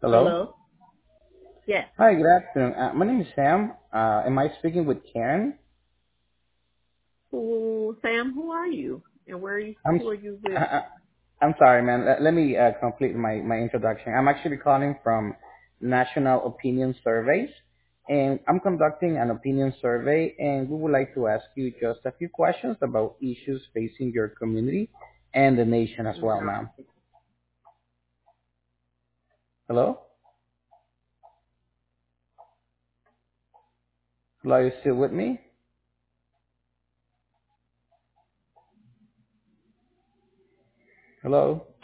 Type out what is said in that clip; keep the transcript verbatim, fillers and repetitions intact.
Hello. Hello? Yes. Hi, good afternoon. Uh, my name is Sam. Uh, am I speaking with Karen? Who, Sam, who are you? And where are you, I'm who are you with? uh, I'm sorry, man. Let, let me uh, complete my, my introduction. I'm actually calling from National Opinion Surveys, and I'm conducting an opinion survey, and we would like to ask you just a few questions about issues facing your community and the nation as well, Okay. ma'am. Hello? Hello, are you still with me? Hello?